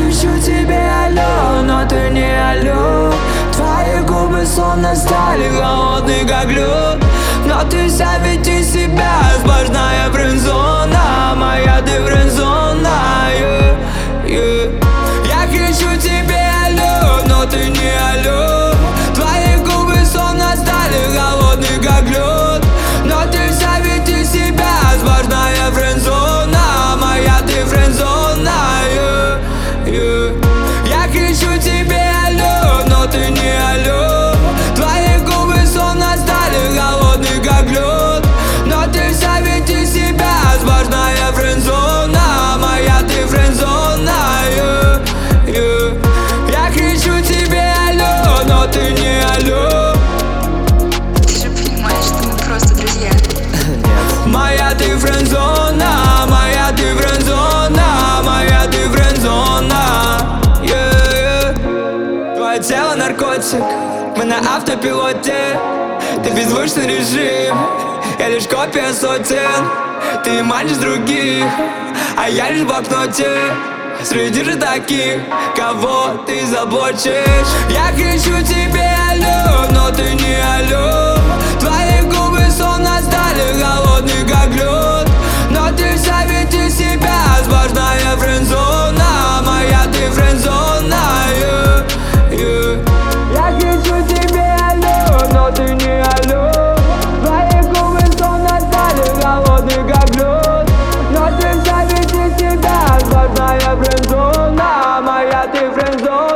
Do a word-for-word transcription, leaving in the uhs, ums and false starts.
кричу тебе алло, но ты не алло. Твои губы словно стали холодны, как лед. Но ты вся ведь из себя сплошная френдзона. Моя ты френдзона, yeah, yeah. Я кричу тебе алло, но ты не алло. Твои губы словно стали холодны, как лед. Но ты вся ведь из себя сплошная френдзона. Моя ты френдзона, yeah, yeah. Я кричу тебе алло, но ты не алло. Твои губы словно стали холодны, как лед. Но ты вся ведь из себя сплошная френдзона. Моя ты френдзона, yeah, yeah. Я кричу тебе алло, но ты не алло. Ты же понимаешь, что мы просто друзья. Моя ты френдзона, моя ты френдзона, моя ты френдзона, yeah, yeah. Твое тело наркотик, мы на автопилоте. Ты беззвучный режим, я лишь копия сотен. Ты манишь других, а я лишь в блокноте. Среди же таких, кого ты заблочишь. Я кричу тебе алло, но ты не алло. Твои губы словно стали холодны, как лед. Но ты вся ведь из себя сплошная френдзона. Моя ты френдзона, yeah, yeah. Я кричу тебе алло, но ты не алло. Твои губы словно стали холодны, как лед. Но ты вся ведь из себя сплошная френдзона. Моя ты френдзона.